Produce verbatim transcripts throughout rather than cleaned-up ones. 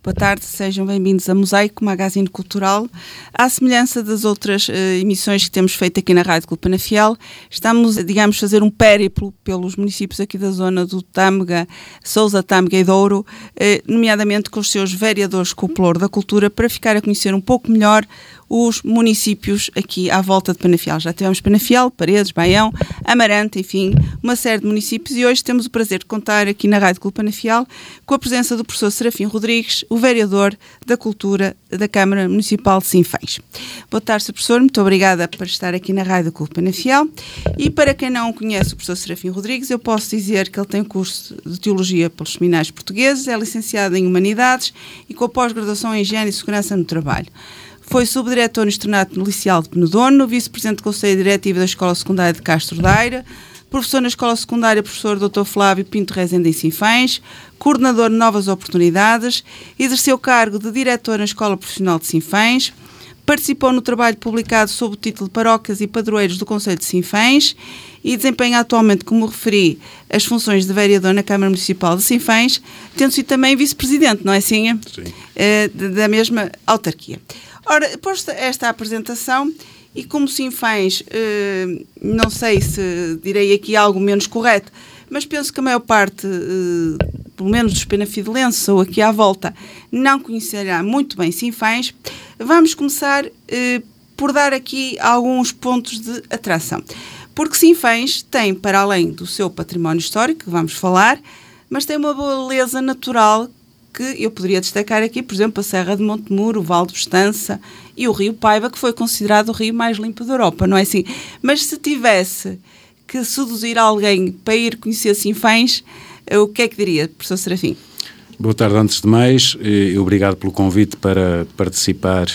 Boa tarde, sejam bem-vindos a Mosaico, magazine cultural. À semelhança das outras uh, emissões que temos feito aqui na Rádio Clube Penafiel, estamos, digamos, a fazer um périplo pelos municípios aqui da zona do Tâmega, Sousa, Tâmega e Douro, uh, nomeadamente com os seus vereadores com o pelouro da cultura, para ficar a conhecer um pouco melhor os municípios aqui à volta de Penafiel. Já tivemos Penafiel, Paredes, Baião, Amarante, enfim, uma série de municípios, e hoje temos o prazer de contar aqui na Rádio Clube Penafiel com a presença do professor Serafim Rodrigues, o vereador da Cultura da Câmara Municipal de Sinfãs. Boa tarde, senhor professor, muito obrigada por estar aqui na Rádio Clube Penafiel. E para quem não conhece o professor Serafim Rodrigues, eu posso dizer que ele tem curso de Teologia pelos Seminários Portugueses, é licenciado em Humanidades e com pós-graduação em Higiene e Segurança no Trabalho. Foi subdiretor no Externato Licial de Penedono, vice-presidente do Conselho Diretivo da Escola Secundária de Castro Daire, professor na Escola Secundária, professor doutor Flávio Pinto Rezende em Sinfãs, coordenador de Novas Oportunidades, exerceu o cargo de diretor na Escola Profissional de Sinfãs, participou no trabalho publicado sob o título de Paróquias e Padroeiros do Conselho de Sinfãs e desempenha atualmente, como referi, as funções de vereador na Câmara Municipal de Sinfãs, tendo sido também vice-presidente, não é assim? Sim. Eh, da mesma autarquia. Ora, posta esta apresentação, e como Sinfãs, eh, não sei se direi aqui algo menos correto, mas penso que a maior parte, eh, pelo menos dos penafidelenses ou aqui à volta, não conhecerá muito bem Sinfãs. Vamos começar eh, por dar aqui alguns pontos de atração. Porque Sinfãs tem, para além do seu património histórico, que vamos falar, mas tem uma beleza natural que eu poderia destacar aqui, por exemplo, a Serra de Montemuro, o Vale de Bestança e o Rio Paiva, que foi considerado o rio mais limpo da Europa, não é assim? Mas se tivesse que seduzir alguém para ir conhecer Sinfãs, o que é que diria, professor Serafim? Boa tarde, antes de mais, e obrigado pelo convite para participar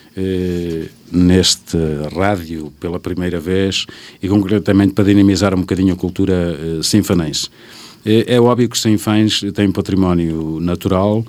eh, neste rádio pela primeira vez e concretamente para dinamizar um bocadinho a cultura eh, sinfanense. É óbvio que Sinfãs tem um património natural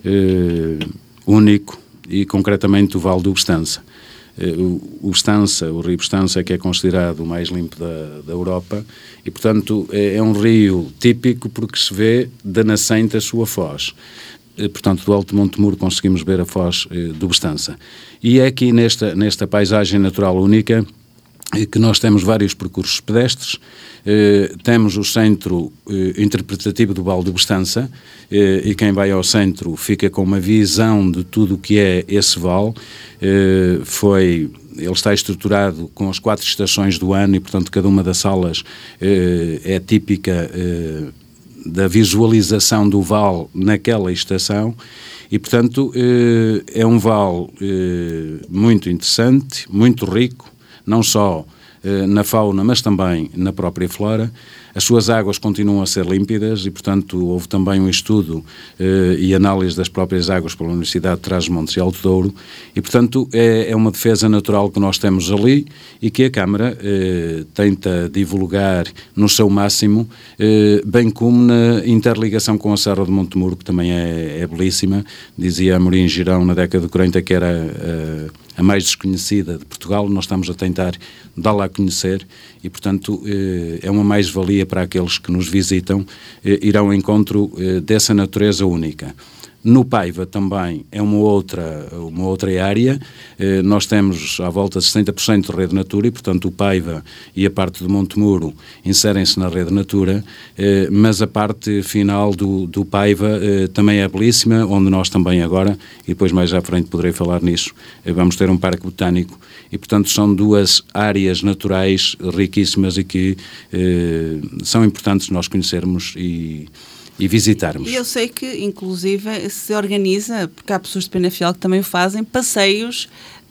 eh, único e concretamente o Vale do Bestança. Eh, o, o Bestança, o rio Bestança é que é considerado o mais limpo da, da Europa e, portanto, é, é um rio típico porque se vê da nascente a sua foz. Eh, portanto, do Alto de Montemuro conseguimos ver a foz eh, do Bestança. E é aqui nesta, nesta paisagem natural única que nós temos vários percursos pedestres. Eh, temos o centro eh, interpretativo do Vale do Bestança eh, e quem vai ao centro fica com uma visão de tudo o que é esse vale. Eh, foi, ele está estruturado com as quatro estações do ano e, portanto, cada uma das salas eh, é típica eh, da visualização do vale naquela estação e, portanto, eh, é um vale eh, muito interessante, muito rico, não só eh, na fauna, mas também na própria flora. As suas águas continuam a ser límpidas e, portanto, houve também um estudo eh, e análise das próprias águas pela Universidade de Trás-os-Montes e Alto Douro e, portanto, é, é uma defesa natural que nós temos ali e que a Câmara eh, tenta divulgar no seu máximo, eh, bem como na interligação com a Serra de Montemuro, que também é, é belíssima. Dizia Amorim Girão, na década de quarenta, que era eh, a mais desconhecida de Portugal. Nós estamos a tentar dá-la a conhecer e, portanto, eh, é uma mais-valia para aqueles que nos visitam eh, ir ao encontro eh, dessa natureza única. No Paiva também é uma outra, uma outra área, eh, nós temos à volta de sessenta por cento de rede Natura e, portanto, o Paiva e a parte de Montemuro inserem-se na rede Natura, eh, mas a parte final do, do Paiva eh, também é belíssima, onde nós também agora, e depois mais à frente poderei falar nisso, eh, vamos ter um parque botânico e, portanto, são duas áreas naturais riquíssimas e que eh, são importantes nós conhecermos e e visitarmos. E eu sei que, inclusive, se organiza, porque há pessoas de Penafiel que também o fazem, passeios,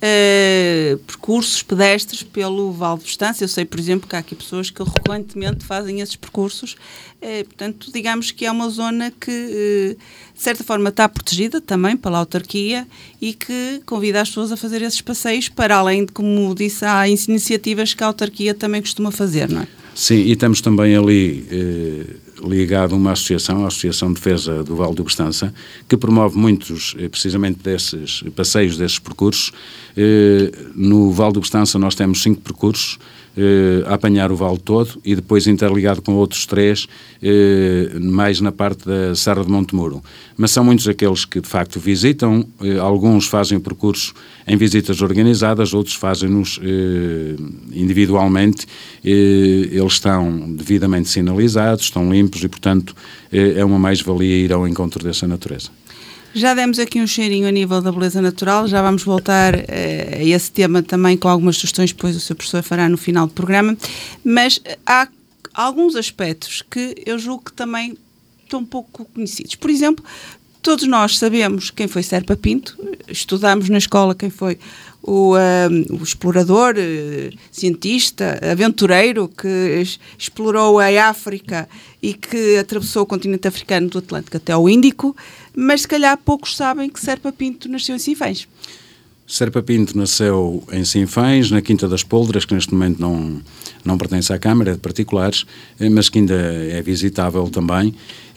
eh, percursos pedestres pelo Vale de Bestança. Eu sei, por exemplo, que há aqui pessoas que recorrentemente fazem esses percursos. Eh, portanto, digamos que é uma zona que, eh, de certa forma, está protegida também pela autarquia e que convida as pessoas a fazer esses passeios, para além de, como disse, há iniciativas que a autarquia também costuma fazer, não é? Sim, e temos também ali eh, ligado uma associação, a Associação de Defesa do Vale do Bestança, que promove muitos, eh, precisamente desses passeios, desses percursos. Eh, no Vale do Bestança nós temos cinco percursos, eh, a apanhar o vale todo e depois interligado com outros três, eh, mais na parte da Serra de Montemuro. Mas são muitos aqueles que de facto visitam, eh, alguns fazem o percurso em visitas organizadas, outros fazem-nos eh, individualmente, eh, eles estão devidamente sinalizados, estão limpos e portanto eh, é uma mais-valia ir ao encontro dessa natureza. Já demos aqui um cheirinho a nível da beleza natural, já vamos voltar uh, a esse tema também com algumas sugestões, depois o seu professor fará no final do programa, mas há alguns aspectos que eu julgo que também estão pouco conhecidos. Por exemplo, todos nós sabemos quem foi Serpa Pinto, estudamos na escola quem foi o, uh, o explorador, uh, cientista, aventureiro que explorou a África e que atravessou o continente africano do Atlântico até ao Índico, mas se calhar poucos sabem que Serpa Pinto nasceu em Sinfãs. Serpa Pinto nasceu em Sinfãs, na Quinta das Poldras, que neste momento não, não pertence à Câmara, é de particulares, mas que ainda é visitável também.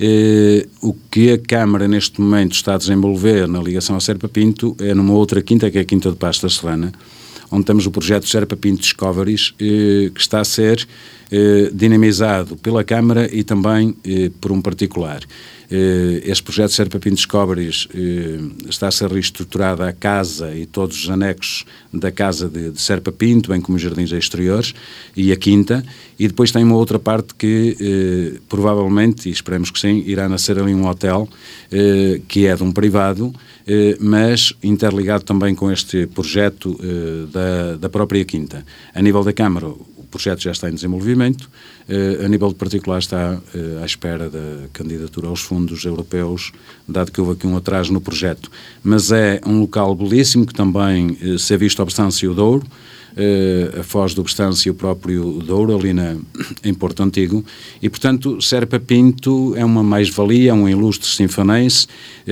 Eh, o que a Câmara neste momento está a desenvolver na ligação a Serpa Pinto é numa outra quinta, que é a Quinta de Pasto da Serrana, onde temos o projeto Serpa Pinto Discoveries, eh, que está a ser eh, dinamizado pela Câmara e também eh, por um particular. Eh, este projeto Serpa Pinto Discoveries eh, está a ser reestruturado a casa e todos os anexos da casa de, de Serpa Pinto, bem como os jardins exteriores e a quinta, e depois tem uma outra parte que eh, provavelmente, e esperemos que sim, irá nascer ali um hotel eh, que é de um privado, eh, mas interligado também com este projeto eh, da, da própria quinta. A nível da Câmara, o projeto já está em desenvolvimento, uh, a nível de particular está uh, à espera da candidatura aos fundos europeus, dado que houve aqui um atraso no projeto. Mas é um local belíssimo que também uh, se é visto a Bestância e o Douro, uh, a Foz do Bestância e o próprio Douro, ali na, em Porto Antigo, e portanto Serpa Pinto é uma mais-valia, é um ilustre sinfanense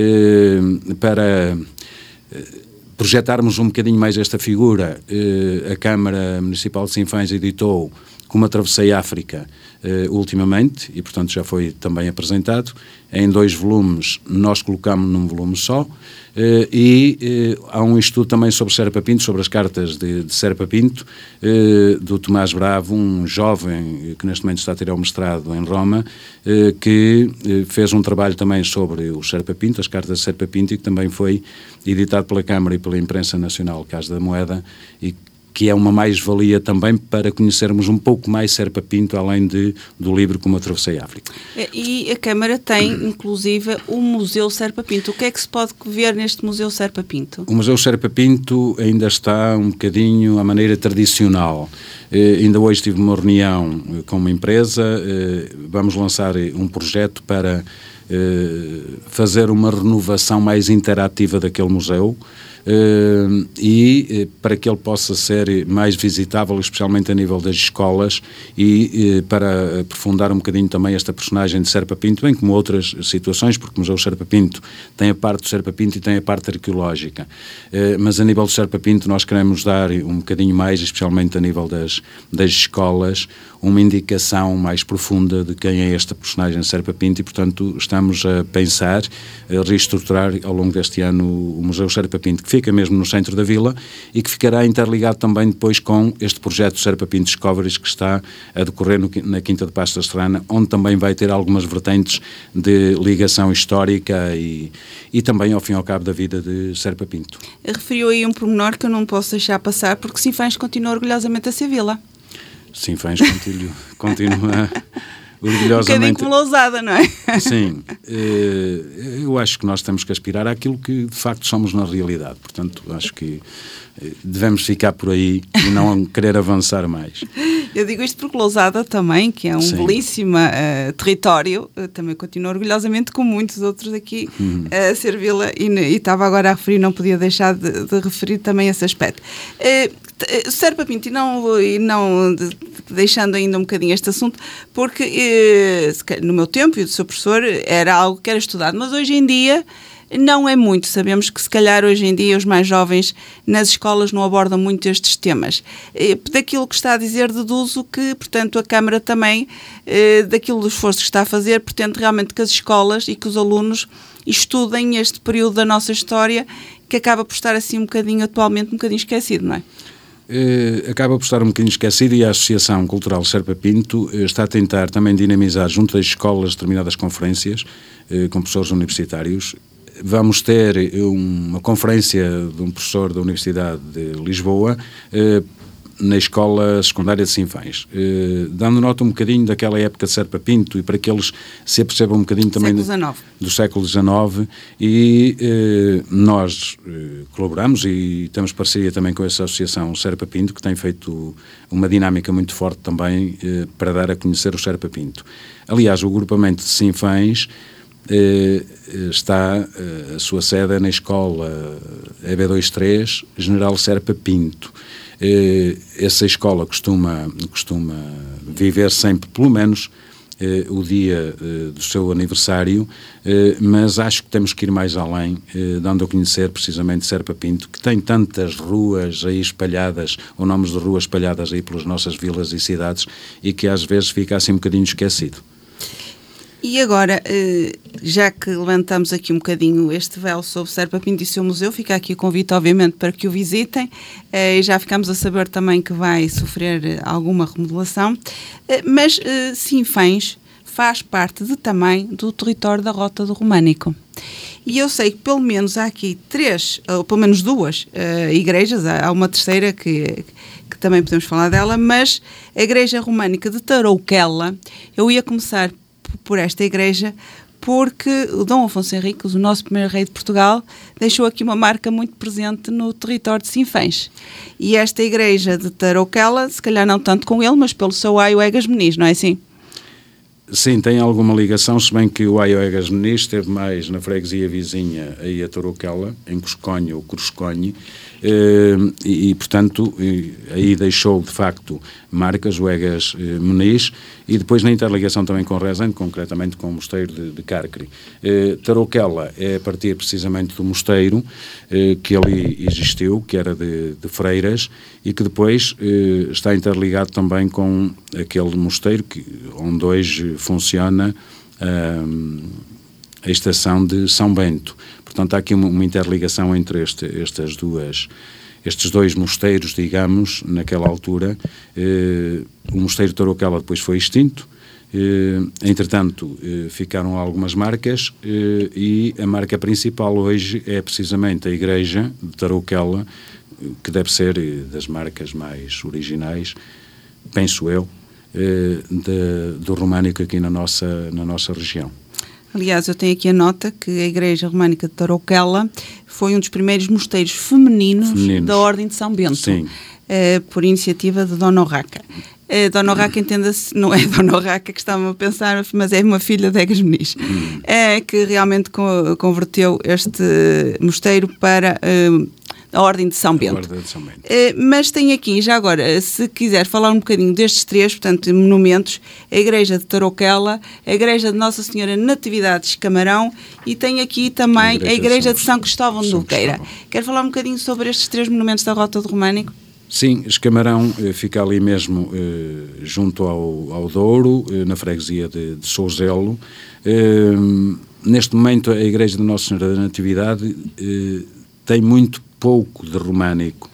uh, para... Uh, projetarmos um bocadinho mais esta figura. Eh, a Câmara Municipal de Sinfãs editou Como Atravessei a África eh, ultimamente, e portanto já foi também apresentado, em dois volumes, nós colocámos num volume só, eh, e eh, há um estudo também sobre Serpa Pinto, sobre as cartas de, de Serpa Pinto, eh, do Tomás Bravo, um jovem que neste momento está a tirar o mestrado em Roma, eh, que eh, fez um trabalho também sobre o Serpa Pinto, as cartas de Serpa Pinto, e que também foi editado pela Câmara e pela Imprensa Nacional Casa da Moeda, e que é uma mais-valia também para conhecermos um pouco mais Serpa Pinto, além de, do livro Como Atravessei a África. E a Câmara tem, inclusive, o Museu Serpa Pinto. O que é que se pode ver neste Museu Serpa Pinto? O Museu Serpa Pinto ainda está um bocadinho à maneira tradicional. Eh, ainda hoje tive uma reunião com uma empresa, eh, vamos lançar um projeto para eh, fazer uma renovação mais interativa daquele museu, Uh, e uh, para que ele possa ser mais visitável, especialmente a nível das escolas, e uh, para aprofundar um bocadinho também esta personagem de Serpa Pinto, bem como outras situações, porque o Museu Serpa Pinto tem a parte do Serpa Pinto e tem a parte arqueológica. Uh, mas a nível do Serpa Pinto nós queremos dar um bocadinho mais, especialmente a nível das, das escolas, uma indicação mais profunda de quem é esta personagem de Serpa Pinto, e portanto estamos a pensar, a reestruturar ao longo deste ano o Museu Serpa Pinto, que fica mesmo no centro da vila e que ficará interligado também depois com este projeto Serpa Pinto Discoveries, que está a decorrer no, na Quinta de Pasto da Serrana, onde também vai ter algumas vertentes de ligação histórica e, e também ao fim e ao cabo da vida de Serpa Pinto. Referiu aí um pormenor que eu não posso deixar passar, porque Sinfãs continua orgulhosamente a ser vila. Sinfãs continua, continua orgulhosamente... Um bocadinho como Lousada, não é? Sim, eu acho que nós temos que aspirar àquilo que de facto somos na realidade, portanto acho que devemos ficar por aí e não querer avançar mais. Eu digo isto porque Lousada também, que é um Sim. belíssimo uh, território, uh, também continua orgulhosamente, como muitos outros aqui, hum. uh, a ser vila, e, e estava agora a referir, não podia deixar de, de referir também esse aspecto. Uh, Serpa Pinto, e não, e não de, deixando ainda um bocadinho este assunto, porque eh, no meu tempo e do seu professor era algo que era estudado, mas hoje em dia não é muito. Sabemos que se calhar hoje em dia os mais jovens nas escolas não abordam muito estes temas. Eh, daquilo que está a dizer, deduzo que, portanto, a Câmara também, eh, daquilo do esforço que está a fazer, pretende realmente que as escolas e que os alunos estudem este período da nossa história, que acaba por estar assim um bocadinho atualmente um bocadinho esquecido, não é? eh, acaba por estar um bocadinho esquecido, e a Associação Cultural Serpa Pinto eh, está a tentar também dinamizar junto às escolas determinadas conferências eh, com professores universitários. Vamos ter uma conferência de um professor da Universidade de Lisboa eh, na Escola Secundária de Sinfãs, eh, dando nota um bocadinho daquela época de Serpa Pinto, e para que eles se apercebam um bocadinho também século do século dezenove, e eh, nós eh, colaboramos e temos parceria também com essa Associação Serpa Pinto, que tem feito uma dinâmica muito forte também eh, para dar a conhecer o Serpa Pinto. Aliás, o agrupamento de Sinfãs eh, está eh, a sua sede na Escola E B vinte e três General Serpa Pinto. Eh, essa escola costuma, costuma viver sempre, pelo menos, eh, o dia eh, do seu aniversário, eh, mas acho que temos que ir mais além, eh, dando a conhecer precisamente Serpa Pinto, que tem tantas ruas aí espalhadas, ou nomes de ruas espalhadas aí pelas nossas vilas e cidades, e que às vezes fica assim um bocadinho esquecido. E agora, já que levantamos aqui um bocadinho este véu sobre Serpa Pinto e o seu museu, fica aqui o convite, obviamente, para que o visitem, e já ficamos a saber também que vai sofrer alguma remodelação, mas Sinfãs faz parte de, também do território da Rota do Românico. E eu sei que pelo menos há aqui três, ou pelo menos duas uh, igrejas, há uma terceira que, que também podemos falar dela, mas a Igreja Românica de Tarouquela, eu ia começar por esta igreja, porque o Dom Afonso Henriques, o nosso primeiro rei de Portugal, deixou aqui uma marca muito presente no território de Sinfãs. E esta igreja de Tarouquela, se calhar não tanto com ele, mas pelo seu aio Egas Meniz, não é assim? Sim, tem alguma ligação, se bem que o aio Egas Meniz esteve mais na freguesia vizinha aí a Tarouquela, em Cusconho ou Crusconhe, e, e portanto aí deixou de facto marcas, o Egas Meniz, e depois na interligação também com Rezende, concretamente com o mosteiro de, de Carcre. Eh, Tarouquela é a partir precisamente do mosteiro eh, que ali existiu, que era de, de freiras, e que depois eh, está interligado também com aquele mosteiro que, onde hoje funciona ah, a estação de São Bento. Portanto, há aqui uma, uma interligação entre este, estas duas, estes dois mosteiros, digamos, naquela altura. Eh, o mosteiro de Tarouquela depois foi extinto, eh, entretanto eh, ficaram algumas marcas, eh, e a marca principal hoje é precisamente a igreja de Tarouquela, que deve ser das marcas mais originais, penso eu, eh, de, do românico aqui na nossa, na nossa região. Aliás, eu tenho aqui a nota que a Igreja Românica de Tarouquela foi um dos primeiros mosteiros femininos, femininos. da Ordem de São Bento, eh, por iniciativa de Dona Urraca. Eh, Dona Urraca, entenda-se, não é Dona Urraca que estava a pensar, mas é uma filha de Egas Meniz, hum. eh, que realmente co- converteu este mosteiro para eh, a Ordem de São Bento. De São Bento. Eh, mas tem aqui, já agora, se quiser falar um bocadinho destes três, portanto, monumentos, a Igreja de Tarouquela, a Igreja de Nossa Senhora Natividade de Camarão, e tem aqui também a Igreja, a igreja de São Cristóvão de Duqueira. Quer falar um bocadinho sobre estes três monumentos da Rota do Românico? Sim, Escamarão eh, fica ali mesmo eh, junto ao, ao Douro, eh, na freguesia de, de Souzelo. Eh, neste momento, a Igreja de Nossa Senhora da Natividade eh, tem muito pouco de românico,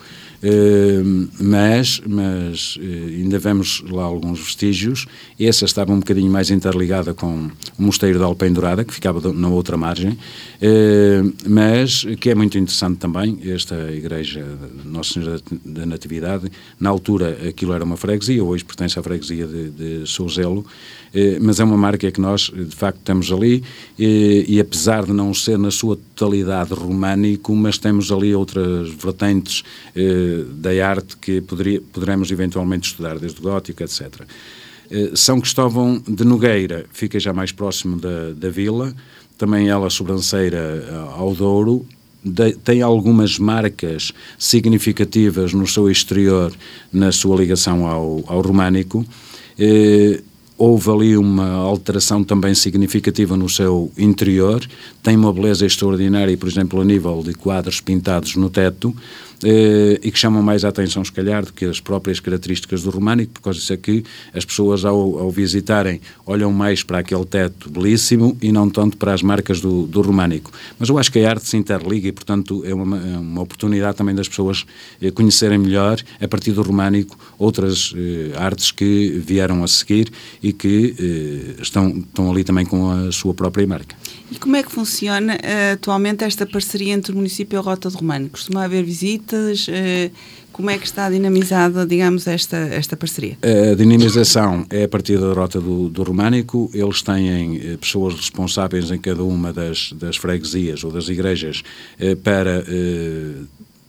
uh, mas, mas uh, ainda vemos lá alguns vestígios. Essa estava um bocadinho mais interligada com o mosteiro de Alpendurada, que ficava na outra margem, uh, mas que é muito interessante também, esta igreja de Nossa Senhora da Natividade. Na altura aquilo era uma freguesia, hoje pertence à freguesia de, de Souzelo, uh, mas é uma marca que nós de facto temos ali, e, e apesar de não ser na sua totalidade românico, mas temos ali outras vertentes eh, da arte que poderia, poderemos eventualmente estudar, desde o gótico, etcétera. Eh, São Cristóvão de Nogueira fica já mais próximo da, da vila, também ela sobranceira ao Douro, de, tem algumas marcas significativas no seu exterior, na sua ligação ao, ao românico. Eh, Houve ali uma alteração também significativa no seu interior, tem uma beleza extraordinária, por exemplo, a nível de quadros pintados no teto, eh, e que chamam mais a atenção, se calhar, do que as próprias características do românico, por causa disso é que as pessoas, ao, ao visitarem, olham mais para aquele teto belíssimo e não tanto para as marcas do, do românico. Mas eu acho que a arte se interliga e, portanto, é uma, é uma oportunidade também das pessoas eh, conhecerem melhor, a partir do românico, outras eh, artes que vieram a seguir e que eh, estão, estão ali também com a sua própria marca. E como é que funciona uh, atualmente esta parceria entre o município e a Rota do Românico? Costuma haver visitas? Uh, como é que está dinamizada, digamos, esta, esta parceria? A dinamização é a partir da Rota do, do Românico. Eles têm uh, pessoas responsáveis em cada uma das, das freguesias ou das igrejas uh, para uh,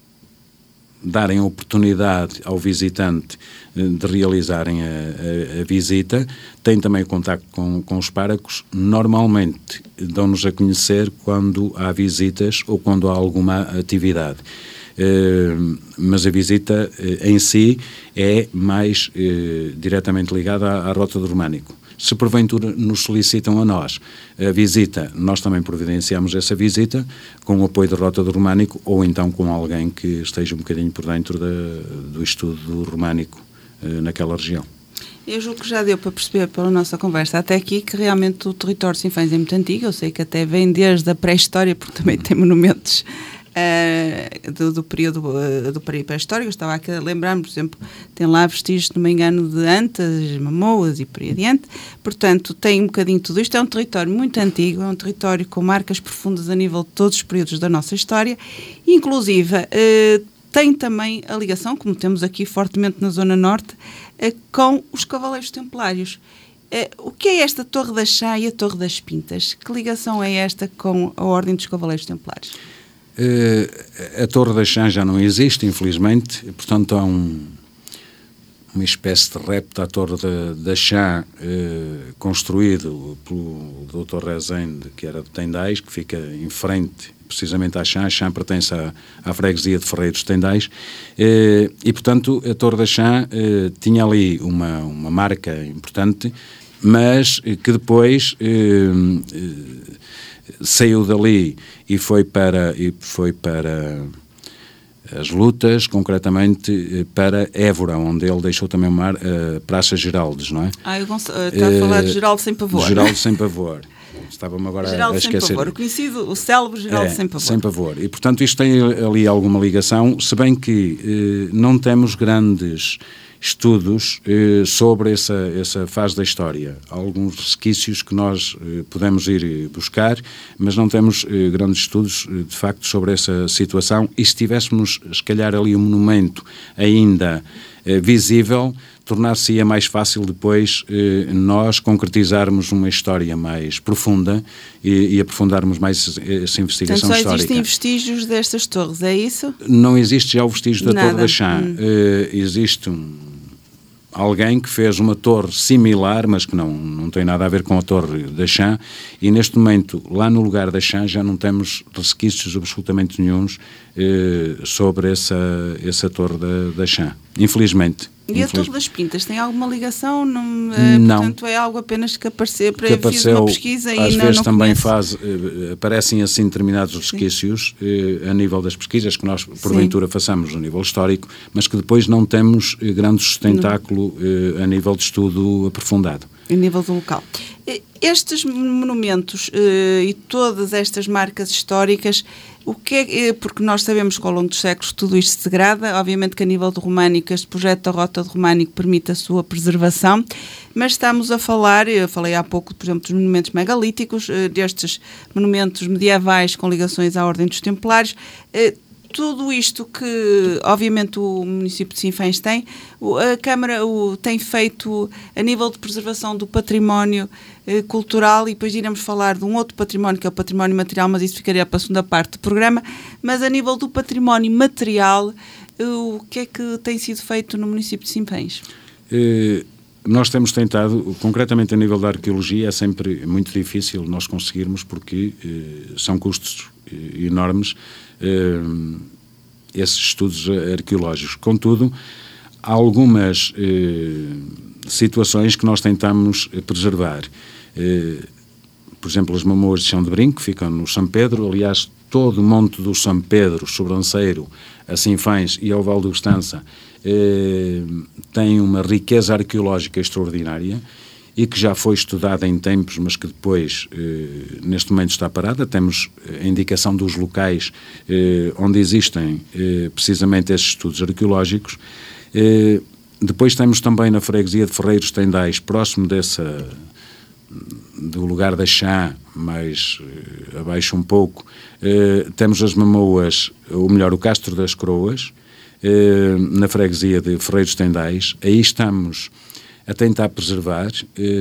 darem oportunidade ao visitante de realizarem a, a, a visita. Tem também o contacto com, com os párocos. Normalmente dão-nos a conhecer quando há visitas ou quando há alguma atividade. Uh, mas a visita uh, em si é mais uh, diretamente ligada à, à Rota do Românico. Se porventura nos solicitam a nós a visita, nós também providenciamos essa visita com o apoio da Rota do Românico ou então com alguém que esteja um bocadinho por dentro da, do estudo do românico eh, naquela região. Eu julgo que já deu para perceber pela nossa conversa até aqui que realmente o território de Sinfãs é muito antigo. Eu sei que até vem desde a pré-história, porque também tem monumentos Uh, do, do período uh, do período pré-histórico. Eu estava aqui a lembrar-me, por exemplo, tem lá vestígios, se não me engano, de antas, mamoas e por aí adiante. Portanto, tem um bocadinho tudo isto. É um território muito antigo, é um território com marcas profundas a nível de todos os períodos da nossa história. Inclusive, uh, tem também a ligação, como temos aqui fortemente na Zona Norte, uh, com os Cavaleiros Templários. Uh, o que é esta Torre da Chá e a Torre das Pintas? Que ligação é esta com a Ordem dos Cavaleiros Templários? Uh, a Torre da Chã já não existe, infelizmente, e, portanto há um, uma espécie de repto à Torre da, da Chã uh, construído pelo doutor Rezende, que era de Tendais, que fica em frente precisamente à Chã. A Chã pertence à, à freguesia de Ferreiros de Tendais, uh, e portanto a Torre da Chã uh, tinha ali uma, uma marca importante, mas uh, que depois uh, uh, saiu dali e foi para, e foi para as lutas, concretamente para Évora, onde ele deixou também uma uh, Praça Geraldes, não é? Ah, eu gosto, uh, está uh, a falar de Geraldo Sem Pavor. Geraldo Sem Pavor. Estava-me agora Geraldo a esquecer. Sem Pavor, o conhecido, o célebre Geraldo é, Sem Pavor. Sem Pavor. E, portanto, isto tem ali alguma ligação, se bem que uh, não temos grandes estudos eh, sobre essa, essa fase da história. Há alguns resquícios que nós eh, podemos ir buscar, mas não temos eh, grandes estudos, eh, de facto, sobre essa situação. E se tivéssemos, se calhar, ali um monumento ainda eh, visível, tornar-se-ia mais fácil depois eh, nós concretizarmos uma história mais profunda e, e aprofundarmos mais essa investigação Portanto, só histórica. Existem vestígios destas torres, é isso? Não existe já o vestígio da Nada. Torre da Chã. Hum. Eh, existe um alguém que fez uma torre similar, mas que não, não tem nada a ver com a Torre da Chã, e neste momento, lá no lugar da Chã, já não temos resquícios absolutamente nenhuns eh, sobre essa, essa Torre da, da Chã, infelizmente. E a Infeliz... Torre das Pintas tem alguma ligação? Não, não. Portanto, é algo apenas que apareceu para que apareceu, fiz uma pesquisa e às não, vezes não também conheço. faz, eh, aparecem assim determinados resquícios eh, a nível das pesquisas que nós porventura Sim. façamos no nível histórico, mas que depois não temos eh, grande sustentáculo eh, a nível de estudo aprofundado. A nível do local. Estes monumentos uh, e todas estas marcas históricas, o que é, porque nós sabemos que ao longo dos séculos tudo isto se degrada, obviamente que a nível do românico, este projeto da Rota do Românico permite a sua preservação, mas estamos a falar, eu falei há pouco, por exemplo, dos monumentos megalíticos, uh, destes monumentos medievais com ligações à Ordem dos Templários, uh, tudo isto que, obviamente, o município de Sinfãs tem, a Câmara o, tem feito a nível de preservação do património eh, cultural, e depois iremos falar de um outro património, que é o património material, mas isso ficaria para a segunda parte do programa. Mas a nível do património material, eh, o que é que tem sido feito no município de Sinfãs? Eh, nós temos tentado, concretamente a nível da arqueologia, é sempre muito difícil nós conseguirmos, porque eh, são custos eh, enormes, Uh, esses estudos arqueológicos. Contudo, há algumas uh, situações que nós tentamos preservar. Uh, por exemplo, as mamoas de chão de brinco, que ficam no São Pedro. Aliás, todo o Monte do São Pedro, Sobranceiro, a Sinfães e ao Val do Estança, eh, tem uma riqueza arqueológica extraordinária e que já foi estudada em tempos, mas que depois, eh, neste momento, está parada. Temos a indicação dos locais eh, onde existem eh, precisamente esses estudos arqueológicos. Eh, depois temos também na freguesia de Ferreiros Tendais, próximo dessa, do lugar da Chã, mais eh, abaixo um pouco, eh, temos as Mamoas, ou melhor, o Castro das Croas, eh, na freguesia de Ferreiros Tendais. Aí estamos a tentar preservar.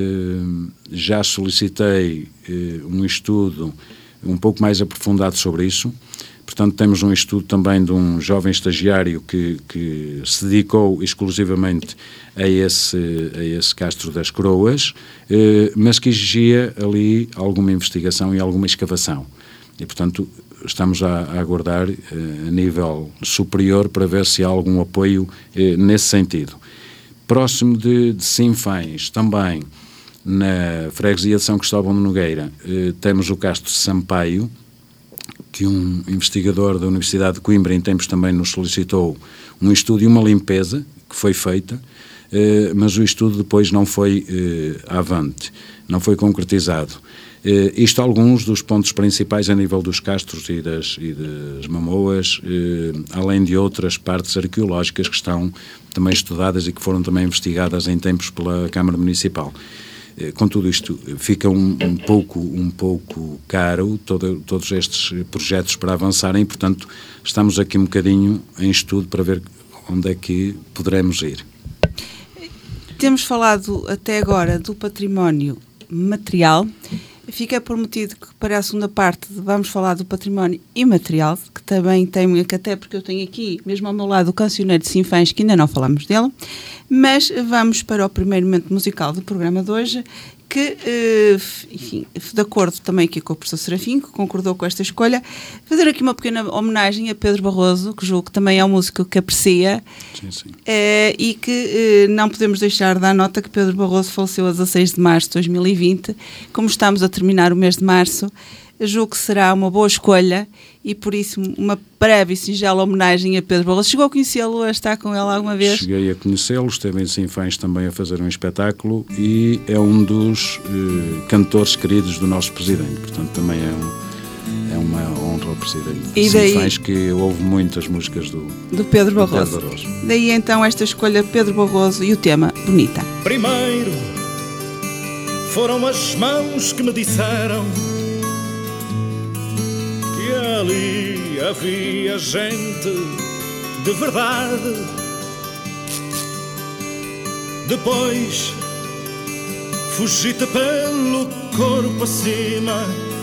Já solicitei um estudo um pouco mais aprofundado sobre isso. Portanto, temos um estudo também de um jovem estagiário que, que se dedicou exclusivamente a esse, a esse Castro das Croas, mas que exigia ali alguma investigação e alguma escavação. E, portanto, estamos a, a aguardar a nível superior para ver se há algum apoio nesse sentido. Próximo de, de Sinfães, também na freguesia de São Cristóvão de Nogueira, eh, temos o Castro Sampaio, que um investigador da Universidade de Coimbra em tempos também nos solicitou um estudo e uma limpeza que foi feita, eh, mas o estudo depois não foi eh, avante, não foi concretizado. Eh, isto alguns dos pontos principais a nível dos castros e das, e das mamoas, eh, além de outras partes arqueológicas que estão também estudadas e que foram também investigadas em tempos pela Câmara Municipal. Eh, com tudo isto, fica um, um, pouco, um pouco caro todo, todos estes projetos para avançarem, portanto, estamos aqui um bocadinho em estudo para ver onde é que poderemos ir. Temos falado até agora do património material. Fica prometido que para a segunda parte vamos falar do património imaterial, que também tem, que até porque eu tenho aqui, mesmo ao meu lado, o cancioneiro de Sinfães, que ainda não falamos dele, mas vamos para o primeiro momento musical do programa de hoje, que, enfim, de acordo também aqui com o professor Serafim, que concordou com esta escolha, fazer aqui uma pequena homenagem a Pedro Barroso, que julgo que também é um músico que aprecia, sim, sim. Eh, e que eh, não podemos deixar de dar nota que Pedro Barroso faleceu a dezasseis de março de dois mil e vinte. Como estamos a terminar o mês de março, julgo que será uma boa escolha e, por isso, uma breve e singela homenagem a Pedro Barroso. Chegou a conhecê-lo, a estar com ele alguma vez? Cheguei a conhecê-lo, esteve em Sinfães também a fazer um espetáculo e é um dos eh, cantores queridos do nosso Presidente, portanto também é, um, é uma honra ao Presidente de Sinfães, que ouve muitas músicas do, do Pedro Barroso. do Pedro Barroso. Daí então esta escolha, Pedro Barroso e o tema Bonita. Primeiro foram as mãos que me disseram que ali havia gente de verdade. Depois fugi-te pelo corpo acima,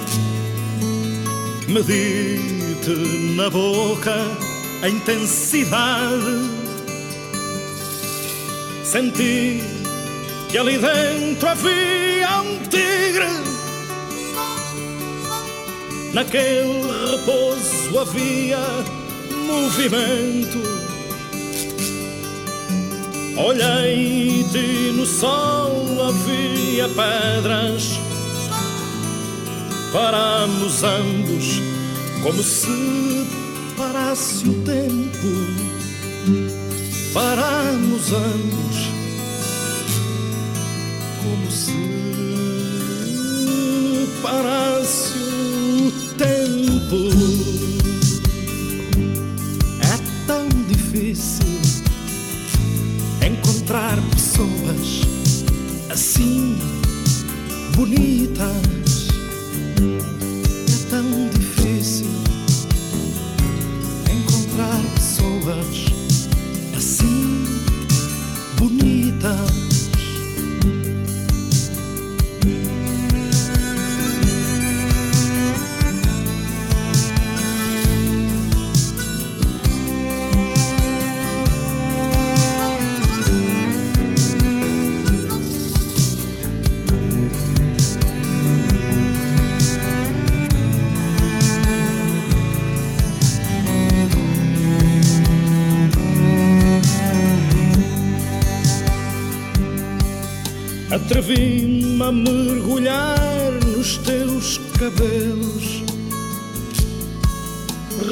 medi-te na boca a intensidade. Senti que ali dentro havia um tigre, naquele repouso havia movimento. Olhei-te e no sol havia pedras. Parámos ambos como se parasse o tempo. Parámos ambos como se parasse o tempo. É tão difícil encontrar pessoas assim bonitas. É tão difícil encontrar pessoas assim bonitas. Atrevi-me a mergulhar nos teus cabelos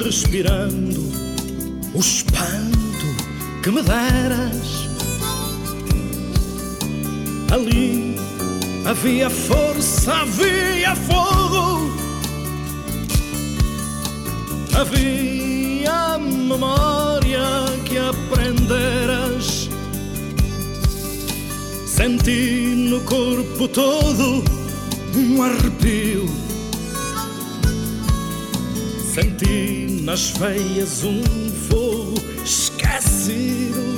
respirando o espanto que me deras. Ali havia força, havia fogo, havia memória que aprenderas. Senti no corpo todo um arrepio, senti nas veias um fogo esquecido.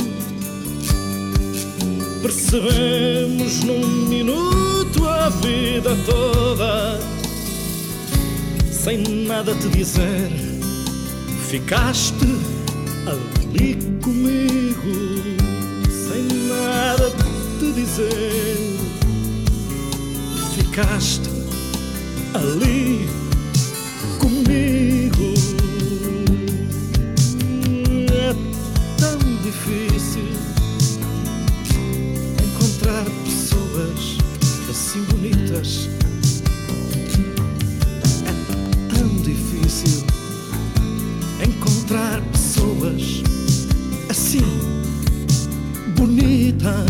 Percebemos num minuto a vida toda, sem nada te dizer, ficaste ali comigo. Sem nada te dizer, ficaste ali comigo. É tão difícil encontrar pessoas assim bonitas. É tão difícil encontrar pessoas assim bonitas.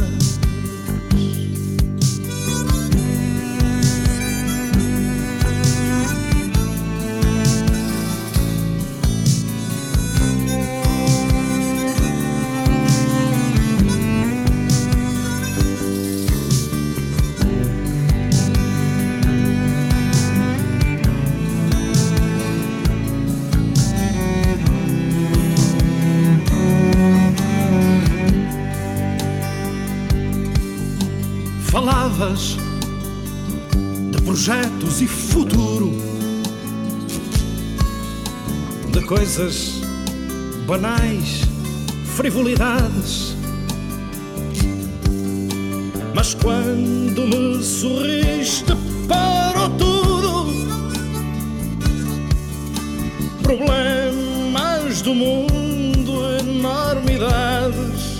Falavas de projetos e futuro, de coisas banais, frivolidades. Mas quando me sorriste parou tudo. Problemas do mundo, enormidades.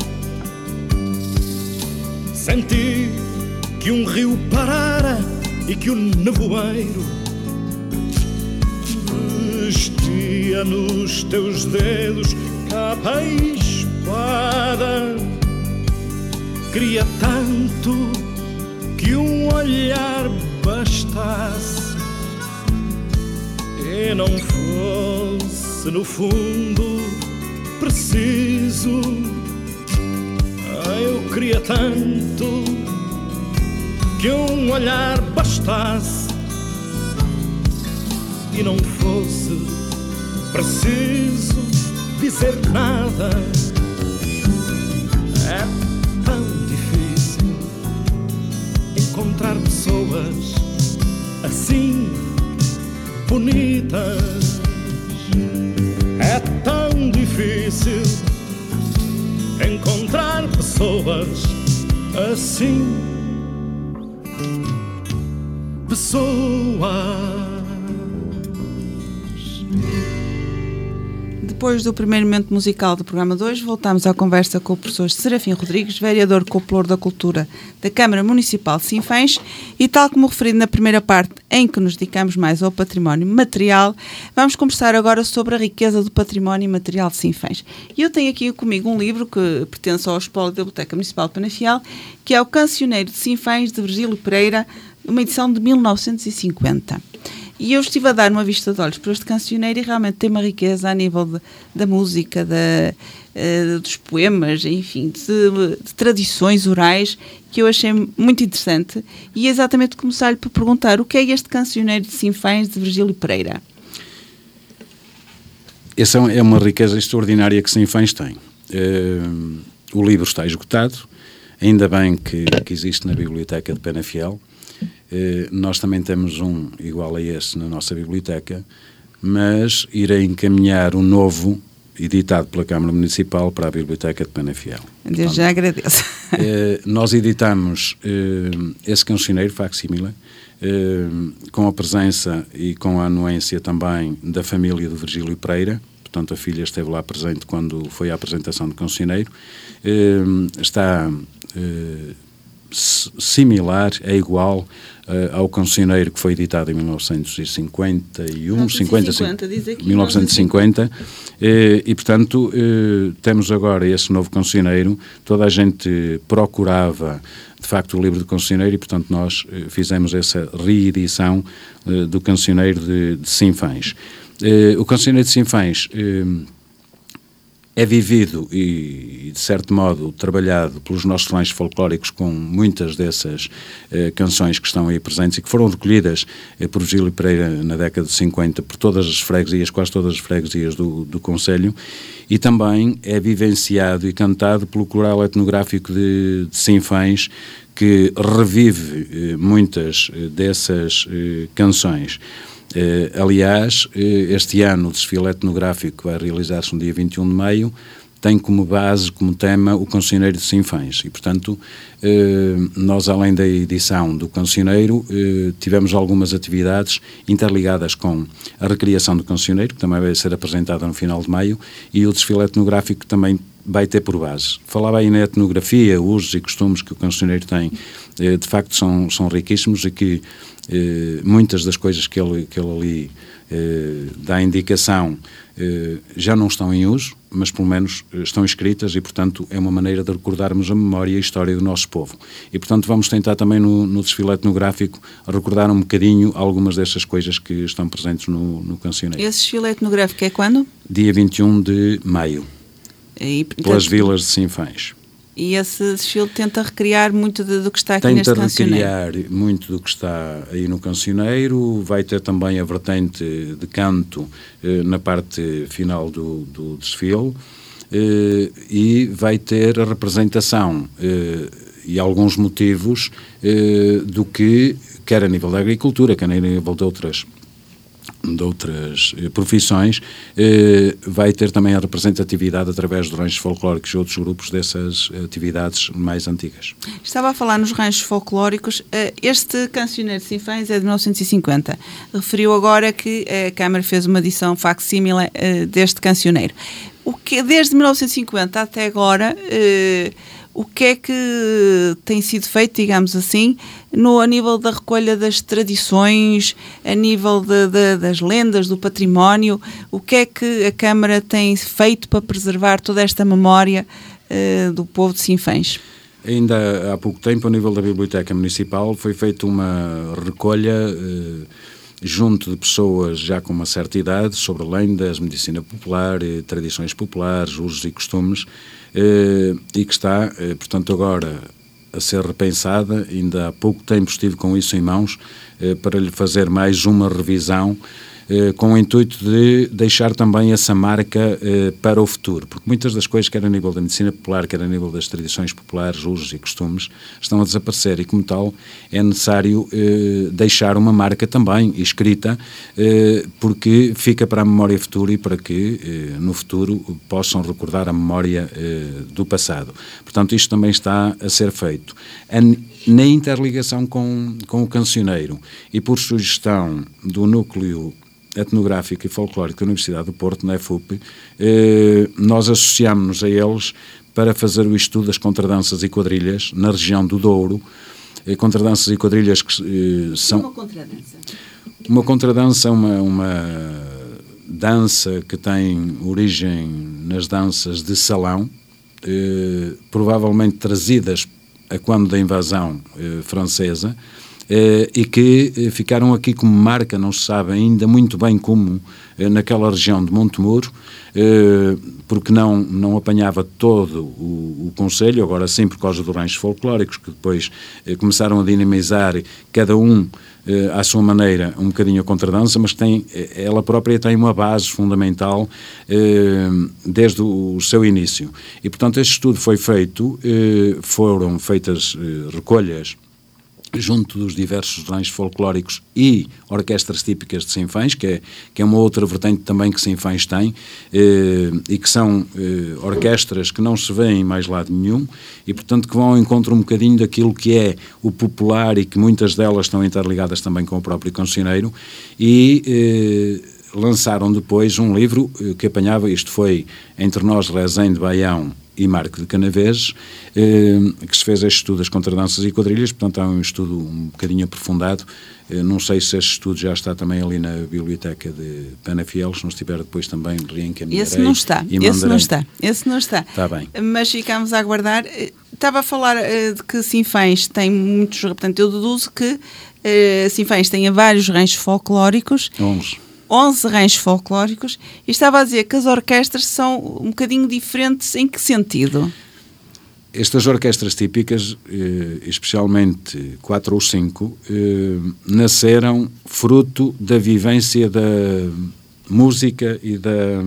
Senti que um rio parara e que o nevoeiro vestia nos teus dedos capa e espada. Queria tanto que um olhar bastasse e não fosse no fundo preciso. Eu queria tanto que um olhar bastasse e não fosse preciso dizer nada. É tão difícil encontrar pessoas assim bonitas. É tão difícil encontrar pessoas assim. Pessoas. Depois do primeiro momento musical do programa de hoje, voltamos à conversa com o professor Serafim Rodrigues, vereador com o Pelouro da Cultura da Câmara Municipal de Sinfãs, e tal como referido na primeira parte, em que nos dedicamos mais ao património material, vamos conversar agora sobre a riqueza do património material de Sinfãs. E eu tenho aqui comigo um livro que pertence ao espólio da Biblioteca Municipal de Penafiel, que é o Cancioneiro de Sinfãs, de Virgílio Pereira, uma edição de mil novecentos e cinquenta. E eu estive a dar uma vista de olhos para este cancioneiro e realmente tem uma riqueza a nível de, da música, da, uh, dos poemas, enfim, de, de tradições orais, que eu achei muito interessante. E é exatamente começar-lhe por perguntar o que é este Cancioneiro de Sinfãs de Virgílio Pereira. Essa é uma riqueza extraordinária que Sinfãs tem. Uh, o livro está esgotado, ainda bem que, que existe na Biblioteca de Penafiel. Uh, nós também temos um igual a esse na nossa biblioteca, mas irei encaminhar um novo, editado pela Câmara Municipal, para a Biblioteca de Penafiel. Desde já agradeço. Uh, nós editamos uh, esse cancioneiro, facsimile, uh, com a presença e com a anuência também da família do Virgílio Pereira. Portanto, a filha esteve lá presente quando foi a apresentação do cancioneiro. Uh, está... Uh, similar, é igual uh, ao cancioneiro que foi editado em mil novecentos e cinquenta e um, cinquenta, cinquenta, diz aqui, mil novecentos e cinquenta, e, e portanto uh, temos agora esse novo cancioneiro. Toda a gente procurava de facto o livro do cancioneiro e portanto nós uh, fizemos essa reedição uh, do cancioneiro de, de Sinfãs. Uh, o cancioneiro de Sinfãs uh, é vivido e, de certo modo, trabalhado pelos nossos ranchos folclóricos com muitas dessas eh, canções que estão aí presentes e que foram recolhidas eh, por Virgílio Pereira na década de cinquenta por todas as freguesias, quase todas as freguesias do, do concelho, e também é vivenciado e cantado pelo coral etnográfico de, de Sinfãs, que revive eh, muitas eh, dessas eh, canções. Uh, aliás, uh, este ano o desfile etnográfico que vai realizar-se no dia vinte e um de maio tem como base, como tema, o cancioneiro de Sinfãs e, portanto, uh, nós, além da edição do cancioneiro, uh, tivemos algumas atividades interligadas com a recriação do cancioneiro, que também vai ser apresentada no final de maio, e o desfile etnográfico que também vai ter por base. Falava aí na etnografia, usos e costumes que o cancioneiro tem, uh, de facto são, são riquíssimos e que Eh, muitas das coisas que ele, que ele ali eh, dá indicação eh, já não estão em uso, mas pelo menos eh, estão escritas e, portanto, é uma maneira de recordarmos a memória e a história do nosso povo. E, portanto, vamos tentar também no, no desfile etnográfico recordar um bocadinho algumas dessas coisas que estão presentes no, no cancioneiro. Esse desfile etnográfico é quando? Dia vinte e um de maio, e, portanto, pelas vilas de Sinfãs. E esse desfile tenta recriar muito de, do que está aqui neste cancioneiro? Tenta recriar muito do que está aí no cancioneiro. Vai ter também a vertente de canto eh, na parte final do, do desfile eh, e vai ter a representação eh, e alguns motivos eh, do que, quer a nível da agricultura, quer a nível de outras de outras eh, profissões, eh, vai ter também a representatividade através dos ranchos folclóricos e outros grupos dessas atividades mais antigas. Estava a falar nos ranchos folclóricos. Este cancioneiro de Sinfãs é de mil novecentos e cinquenta. Referiu agora que a Câmara fez uma edição facsímile eh, deste cancioneiro. O que, desde mil novecentos e cinquenta até agora, eh, o que é que tem sido feito, digamos assim, no, a nível da recolha das tradições, a nível de, de, das lendas, do património? O que é que a Câmara tem feito para preservar toda esta memória uh, do povo de Sinfãs? Ainda há pouco tempo, a nível da Biblioteca Municipal, foi feita uma recolha uh, junto de pessoas já com uma certa idade sobre lendas, medicina popular, uh, tradições populares, usos e costumes, Uh, e que está, uh, portanto, agora a ser repensada. Ainda há pouco tempo estive com isso em mãos uh, para lhe fazer mais uma revisão uh, com o intuito de deixar também essa marca uh, para o futuro, porque muitas das coisas, quer a nível da medicina popular, quer a nível das tradições populares, usos e costumes, estão a desaparecer e, como tal, é necessário uh, deixar uma marca também escrita, uh, porque fica para a memória futura e para que, uh, no futuro, possam recordar a memória uh, do passado. Portanto, isto também está a ser feito. A, na interligação com, com o cancioneiro e por sugestão do núcleo etnográfico e folclórico da Universidade do Porto, na E F U P, eh, nós associámos-nos a eles para fazer o estudo das contradanças e quadrilhas na região do Douro. Eh, contradanças e quadrilhas que eh, são... Uma contradança? Uma contradança é uma, uma dança que tem origem nas danças de salão, eh, provavelmente trazidas a quando da invasão eh, francesa, Eh, e que eh, ficaram aqui como marca, não se sabe ainda muito bem como, eh, naquela região de Montemuro, eh, porque não, não apanhava todo o, o concelho, agora sim por causa dos ranchos folclóricos, que depois eh, começaram a dinamizar, cada um eh, à sua maneira, um bocadinho a contradança, mas tem, ela própria tem uma base fundamental eh, desde o, o seu início. E, portanto, este estudo foi feito, eh, foram feitas eh, recolhas junto dos diversos ranchos folclóricos e orquestras típicas de Sinfãs, que é, que é uma outra vertente também que Sinfãs tem, eh, e que são eh, orquestras que não se vêem em mais lado nenhum e, portanto, que vão ao encontro um bocadinho daquilo que é o popular e que muitas delas estão interligadas também com o próprio cancioneiro e... Eh, lançaram depois um livro que apanhava, isto foi Entre Nós, Rezende, Baião e Marco de Canaveses, eh, que se fez este estudo das contradanças e quadrilhas, portanto há um estudo um bocadinho aprofundado. Eh, não sei se este estudo já está também ali na biblioteca de Penafiel, se não estiver depois também reencaminharei. Esse não está, esse não está, esse não está. Está bem. Mas ficamos a aguardar. Estava a falar uh, de que Sinfãs tem muitos, portanto eu deduzo que uh, Sinfãs tem vários ranchos folclóricos. onze. onze ranchos folclóricos, e estava a dizer que as orquestras são um bocadinho diferentes. Em que sentido? Estas orquestras típicas, eh, especialmente quatro ou cinco, eh, nasceram fruto da vivência da música e da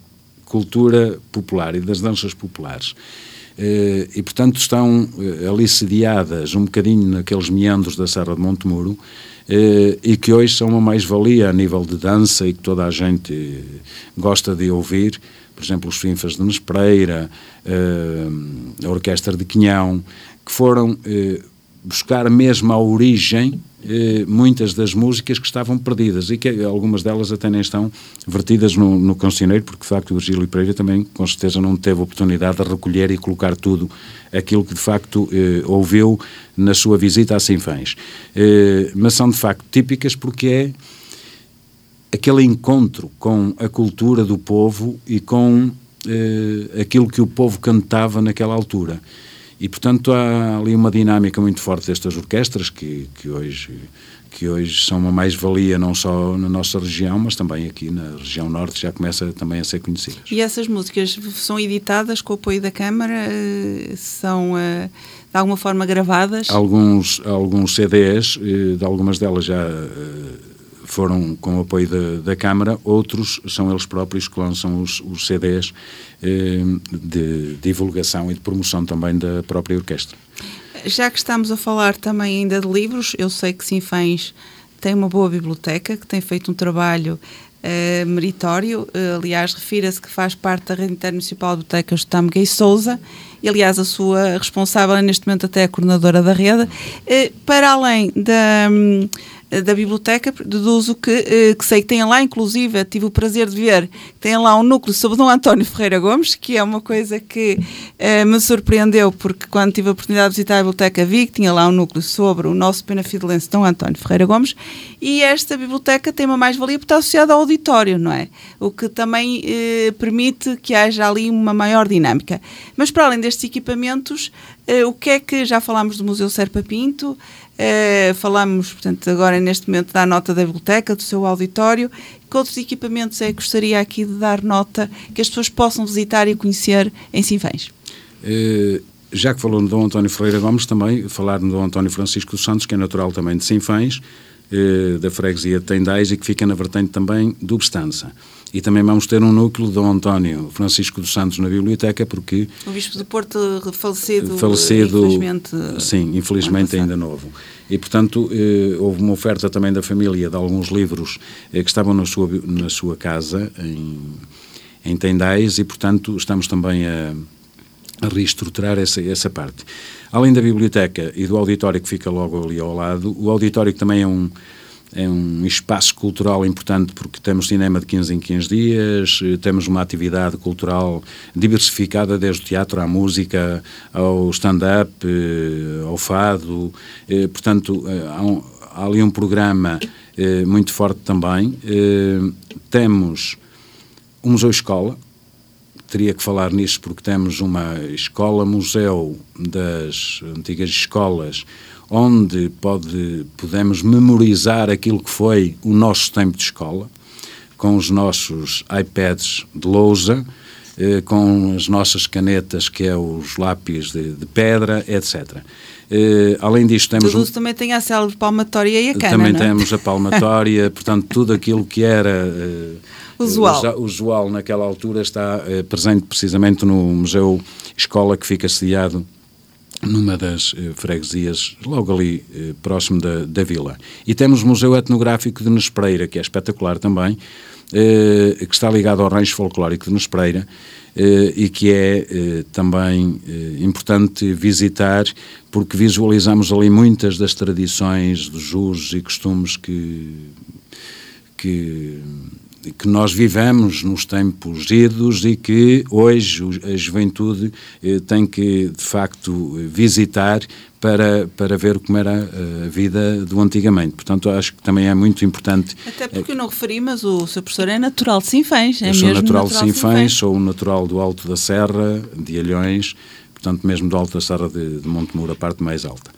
cultura popular e das danças populares. Eh, e, portanto, estão eh, ali sediadas um bocadinho naqueles meandros da Serra de Montemuro, Uh, e que hoje são uma mais-valia a nível de dança e que toda a gente uh, gosta de ouvir. Por exemplo, os Finfas de Nespreira, uh, a Orquestra de Quinhão, que foram uh, buscar mesmo a origem uh, muitas das músicas que estavam perdidas, e que algumas delas até nem estão vertidas no, no cancioneiro, porque de facto o Virgílio Pereira também com certeza não teve oportunidade de recolher e colocar tudo aquilo que de facto eh, ouviu na sua visita a Sinfãs. Eh, mas são de facto típicas porque é aquele encontro com a cultura do povo e com eh, aquilo que o povo cantava naquela altura. E, portanto, há ali uma dinâmica muito forte destas orquestras que, que, hoje, que hoje são uma mais-valia não só na nossa região, mas também aqui na região norte já começa também a ser conhecidas. E essas músicas são editadas com o apoio da Câmara? São, de alguma forma, gravadas? Alguns, alguns C Ds, de algumas delas já foram com o apoio da, da Câmara, outros são eles próprios que lançam os, os C Ds eh, de divulgação e de promoção também da própria orquestra. Já que estamos a falar também ainda de livros, eu sei que Sinfãs tem uma boa biblioteca, que tem feito um trabalho eh, meritório. Eh, aliás, refira-se que faz parte da Rede Intermunicipal de Bibliotecas do Tâmega e Sousa, e aliás a sua responsável é neste momento até a coordenadora da rede. Eh, para além da... da biblioteca, deduzo que, que sei que tem lá, inclusive, tive o prazer de ver, tem lá um núcleo sobre Dom António Ferreira Gomes, que é uma coisa que eh, me surpreendeu, porque quando tive a oportunidade de visitar a biblioteca vi que tinha lá um núcleo sobre o nosso penafidelense Dom António Ferreira Gomes, e esta biblioteca tem uma mais-valia porque está associada ao auditório, não é? O que também eh, permite que haja ali uma maior dinâmica. Mas para além destes equipamentos, eh, o que é que, já falámos do Museu Serpa Pinto, Uh, falamos, portanto, agora neste momento da nota da biblioteca, do seu auditório. Que outros equipamentos é que gostaria aqui de dar nota que as pessoas possam visitar e conhecer em Sinfãs? Uh, já que falou no Dom António Ferreira Gomes, também falar no Dom António Francisco dos Santos, que é natural também de Sinfãs, uh, da freguesia de Tendais, e que fica na vertente também do Bestança. E também vamos ter um núcleo de Dom António Francisco dos Santos na biblioteca, porque... O Bispo do Porto falecido, falecido infelizmente... Sim, infelizmente ainda novo. E, portanto, eh, houve uma oferta também da família de alguns livros eh, que estavam na sua, na sua casa, em, em Tendais, e, portanto, estamos também a, a reestruturar essa, essa parte. Além da biblioteca e do auditório que fica logo ali ao lado, o auditório que também é um... É um espaço cultural importante porque temos cinema de quinze em quinze dias, temos uma atividade cultural diversificada desde o teatro à música, ao stand-up, ao fado. Portanto, há, um, há ali um programa muito forte também. Temos um museu-escola, teria que falar nisso porque temos uma escola-museu das antigas escolas, onde pode, podemos memorizar aquilo que foi o nosso tempo de escola, com os nossos iPads de lousa, eh, com as nossas canetas, que é os lápis de, de pedra, etcétera. Eh, além disto, temos... Tudo isso também tem a célebre palmatória e a cana, Também não é? temos a palmatória, portanto, tudo aquilo que era... Eh, usual. usual naquela altura está eh, presente precisamente no Museu Escola, que fica sediado numa das eh, freguesias, logo ali eh, próximo da, da vila. E temos o Museu Etnográfico de Nespreira, que é espetacular também, eh, que está ligado ao Rancho Folclórico de Nespreira, eh, e que é eh, também eh, importante visitar, porque visualizamos ali muitas das tradições, dos usos e costumes que, que, que nós vivemos nos tempos idos e que hoje a juventude eh, tem que, de facto, visitar para, para ver como era a vida do antigamente. Portanto, acho que também é muito importante... Até porque eu não referi, mas o seu professor é natural de Sinfãs. É eu sou mesmo natural, natural de Sinfãs, sou natural do Alto da Serra, de Alhões, portanto, mesmo do Alto da Serra de, de Montemuro, a parte mais alta.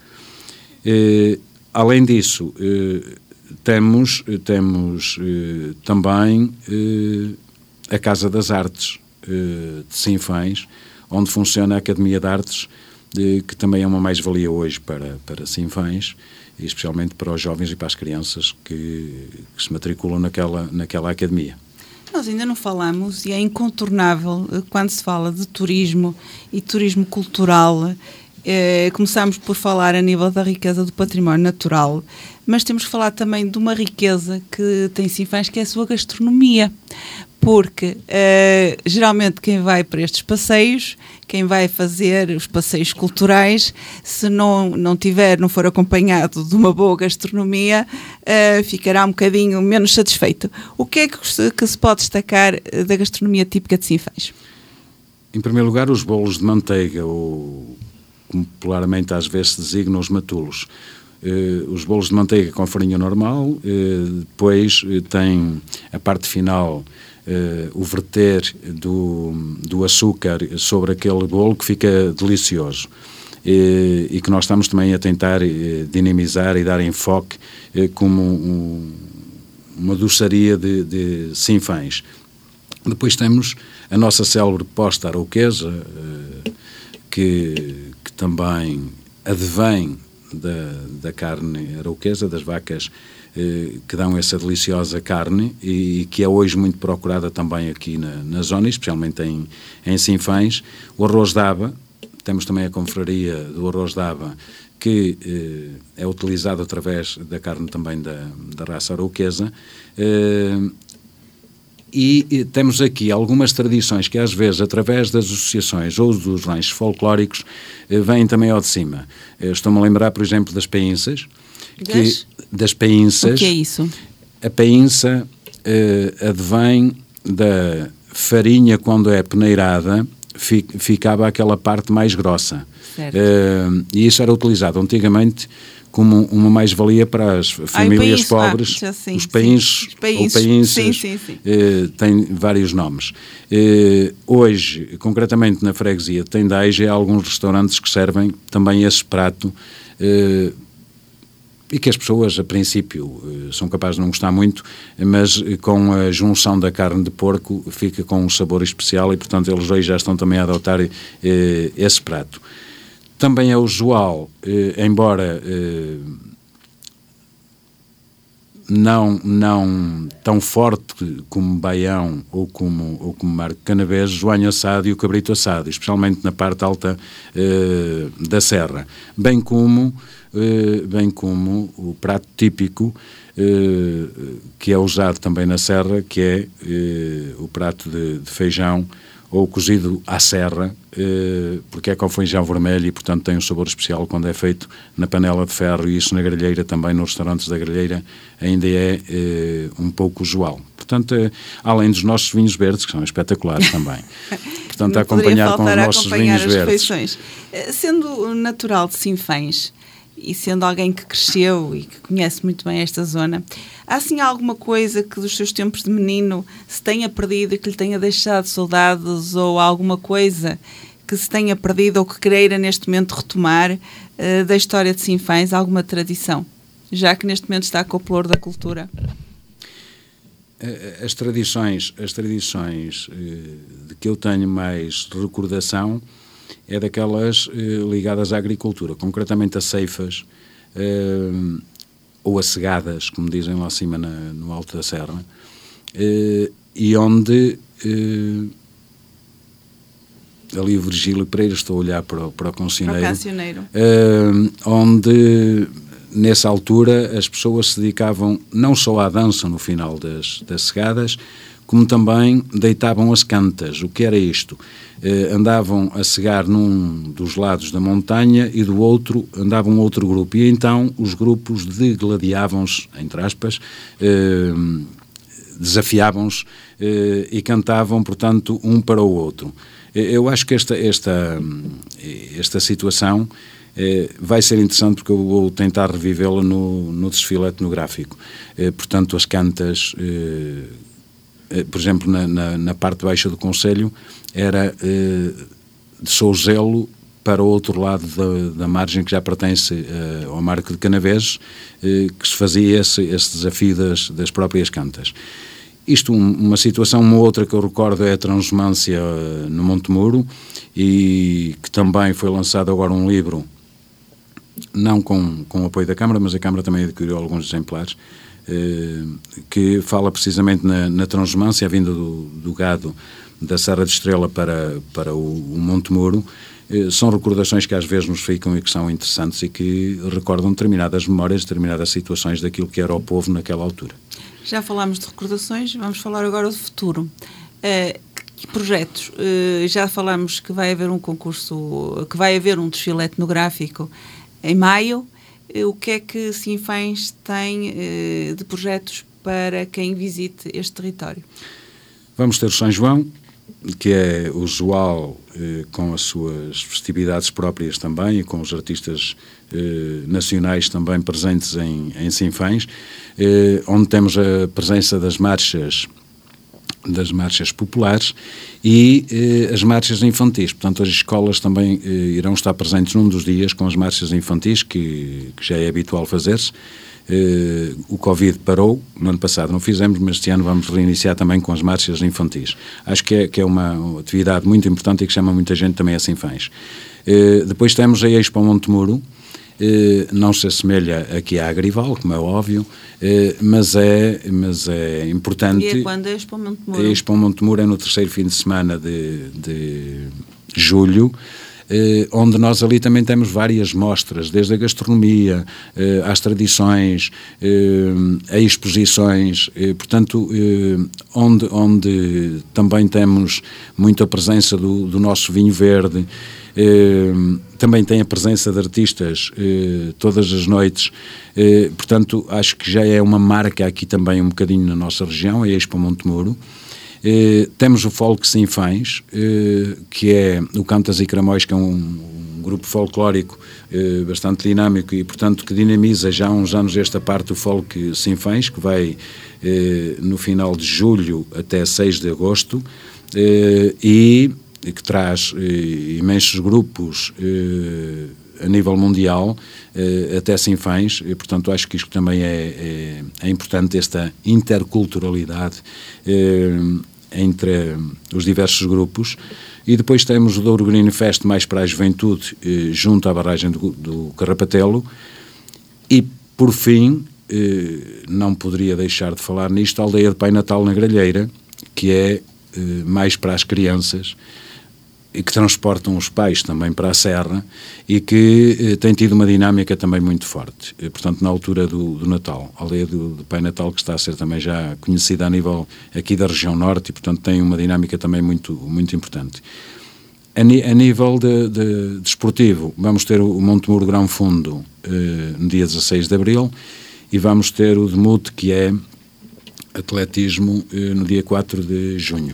Eh, além disso... Eh, Temos, temos eh, também eh, a Casa das Artes eh, de Sinfãs, onde funciona a Academia de Artes, eh, que também é uma mais-valia hoje para, para Sinfãs, e especialmente para os jovens e para as crianças que, que se matriculam naquela, naquela academia. Nós ainda não falamos, e é incontornável, quando se fala de turismo e turismo cultural. Eh, começamos por falar a nível da riqueza do património natural, mas temos que falar também de uma riqueza que tem Sinfãs, que é a sua gastronomia, porque eh, geralmente quem vai para estes passeios, quem vai fazer os passeios culturais, se não, não tiver, não for acompanhado de uma boa gastronomia, eh, ficará um bocadinho menos satisfeito. O que é que se, que se pode destacar da gastronomia típica de Sinfãs? Em primeiro lugar, os bolos de manteiga, ou como popularmente às vezes se designam os matulos. Eh, os bolos de manteiga com farinha normal, eh, depois eh, tem a parte final, eh, o verter do, do açúcar sobre aquele bolo, que fica delicioso. Eh, e que nós estamos também a tentar eh, dinamizar e dar enfoque eh, como um, uma doçaria de, de Sinfãs. Depois temos a nossa célebre posta arauquesa, eh, que também advém da, da carne arauquesa, das vacas eh, que dão essa deliciosa carne e, e que é hoje muito procurada também aqui na, na zona, especialmente em, em Sinfãs. O arroz d'aba, temos também a confraria do arroz d'aba, que eh, é utilizado através da carne também da, da raça arauquesa. Eh, E, e temos aqui algumas tradições que às vezes, através das associações ou dos ranchos folclóricos, eh, vêm também ao de cima. Eu estou-me a lembrar, por exemplo, das painças. Das? Que, das painças. O que é isso? A painça eh, advém da farinha, quando é peneirada, fi, ficava aquela parte mais grossa. Certo. Eh, e isso era utilizado antigamente como uma mais-valia para as famílias ah, pobres. Ah, sim, os painços ou painças, sim, sim, sim. eh, têm vários nomes. Eh, hoje, concretamente na freguesia de Tendais, há alguns restaurantes que servem também esse prato, eh, e que as pessoas, a princípio, eh, são capazes de não gostar muito, mas eh, com a junção da carne de porco fica com um sabor especial e, portanto, eles hoje já estão também a adotar eh, esse prato. Também é usual, eh, embora eh, não, não tão forte como baião ou como, ou como marco canavês, o anho assado e o cabrito assado, especialmente na parte alta eh, da serra, bem como, eh, bem como o prato típico eh, que é usado também na serra, que é eh, o prato de, de feijão ou cozido à serra, eh, porque é com feijão vermelho e, portanto, tem um sabor especial quando é feito na panela de ferro, e isso na grelheira também, nos restaurantes da grelheira, ainda é eh, um pouco usual. Portanto, eh, além dos nossos vinhos verdes, que são espetaculares também. Portanto, a acompanhar com os nossos vinhos verdes. Refeições. Sendo natural de Sinfãs, e sendo alguém que cresceu e que conhece muito bem esta zona, há assim alguma coisa que dos seus tempos de menino se tenha perdido e que lhe tenha deixado saudades, ou alguma coisa que se tenha perdido ou que queira neste momento retomar uh, da história de Sinfãs, alguma tradição, já que neste momento está com o pelouro da cultura? As tradições, as tradições uh, de que eu tenho mais recordação é daquelas eh, ligadas à agricultura, concretamente a ceifas, eh, ou a cegadas, como dizem lá acima na, no Alto da Serra, eh, e onde eh, ali o Virgílio Pereira, estou a olhar para o, para o cancioneiro, para o cancioneiro. Eh, onde nessa altura as pessoas se dedicavam não só à dança no final das, das cegadas, como também deitavam as cantas. O que era isto? Eh, andavam a cegar num dos lados da montanha e do outro andava um outro grupo. E então os grupos degladiavam-se, entre aspas, eh, desafiavam-nos eh, e cantavam, portanto, um para o outro. Eu acho que esta, esta, esta situação eh, vai ser interessante porque eu vou tentar revivê-la no, no desfile etnográfico. Eh, portanto, as cantas, eh, eh, por exemplo, na, na, na parte baixa do Conselho, era eh, de Souzelo para o outro lado da, da margem que já pertence uh, ao Marco de Canaveses, uh, que se fazia esse, esse desafio das, das próprias cantas. Isto, um, uma situação, uma outra que eu recordo é a Transumância uh, no Montemuro, e que também foi lançado agora um livro, não com, com o apoio da Câmara, mas a Câmara também adquiriu alguns exemplares, uh, que fala precisamente na, na Transumância, a vinda do, do gado da Serra de Estrela para, para o, o Montemuro. São recordações que às vezes nos ficam e que são interessantes e que recordam determinadas memórias, determinadas situações daquilo que era o povo naquela altura. Já falámos de recordações, vamos falar agora do futuro. Uh, que projetos? Uh, já falámos que vai haver um concurso, que vai haver um desfile etnográfico em maio. Uh, o que é que Sinfãs tem uh, de projetos para quem visite este território? Vamos ter o São João, que é usual, eh, com as suas festividades próprias também e com os artistas eh, nacionais também presentes em, em Sinfãs, eh, onde temos a presença das marchas, das marchas populares e eh, as marchas infantis. Portanto, as escolas também eh, irão estar presentes num dos dias com as marchas infantis, que, que já é habitual fazer-se. Uh, o Covid parou, no ano passado não fizemos, mas este ano vamos reiniciar também com as marchas infantis. Acho que é, que é uma atividade muito importante e que chama muita gente também a Sinfãs. Uh, depois temos a Expo Montemuro, uh, não se assemelha aqui à Agrival, como é óbvio, uh, mas, é, mas é importante. E é quando a Expo Montemuro? A Expo Montemuro é no terceiro fim de semana de, de julho, Eh, onde nós ali também temos várias mostras, desde a gastronomia, eh, às tradições, eh, a exposições, eh, portanto, eh, onde, onde também temos muita presença do, do nosso vinho verde, eh, também tem a presença de artistas eh, todas as noites, eh, portanto, acho que já é uma marca aqui também um bocadinho na nossa região, a Expo Montemuro. Eh, temos o Folk Sinfãs, eh, que é o Cantas e Cramóis, que é um, um grupo folclórico eh, bastante dinâmico e, portanto, que dinamiza já há uns anos esta parte do Folk Sinfãs, que vai eh, no final de julho até seis de agosto, eh, e que traz eh, imensos grupos eh, a nível mundial, eh, até Sinfãs, e, portanto, acho que isto também é, é, é importante, esta interculturalidade eh, entre os diversos grupos. E depois temos o Douro Green Fest mais para a juventude, eh, junto à barragem do, do Carrapatelo. E, por fim, eh, não poderia deixar de falar nisto, a Aldeia de Pai Natal na Gralheira, que é eh, mais para as crianças, e que transportam os pais também para a Serra e que eh, tem tido uma dinâmica também muito forte. E, portanto, na altura do, do Natal, a aldeia do, do Pai Natal, que está a ser também já conhecida a nível aqui da região norte e, portanto, tem uma dinâmica também muito, muito importante. A, ni, a nível de, de, de esportivo, vamos ter o Montemuro Grão Fundo eh, no dia dezasseis de abril e vamos ter o Demute, que é atletismo, eh, no dia quatro de junho.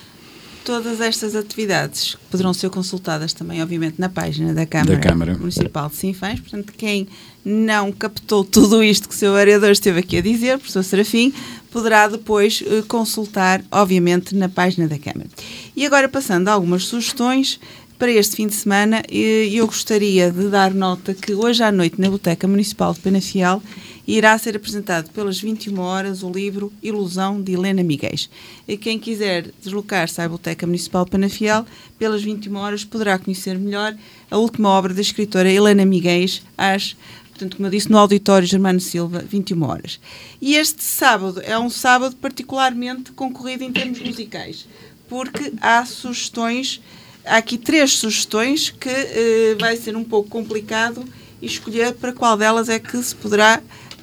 Todas estas atividades poderão ser consultadas também, obviamente, na página da Câmara, da Câmara. Municipal de Sinfãs. Portanto, quem não captou tudo isto que o seu vereador esteve aqui a dizer, professor Serafim, poderá depois uh, consultar, obviamente, na página da Câmara. E agora, passando a algumas sugestões para este fim de semana, eu gostaria de dar nota que hoje à noite, na Biblioteca Municipal de Penafiel, irá ser apresentado pelas vinte e uma horas o livro Ilusão, de Helena Miguéis. E quem quiser deslocar-se à Biblioteca Municipal de Penafiel, pelas vinte e uma horas poderá conhecer melhor a última obra da escritora Helena Miguéis, às, portanto, como eu disse, no Auditório Germano Silva, vinte e uma horas. E este sábado é um sábado particularmente concorrido em termos musicais, porque há sugestões, há aqui três sugestões que eh, vai ser um pouco complicado escolher para qual delas é que se poderá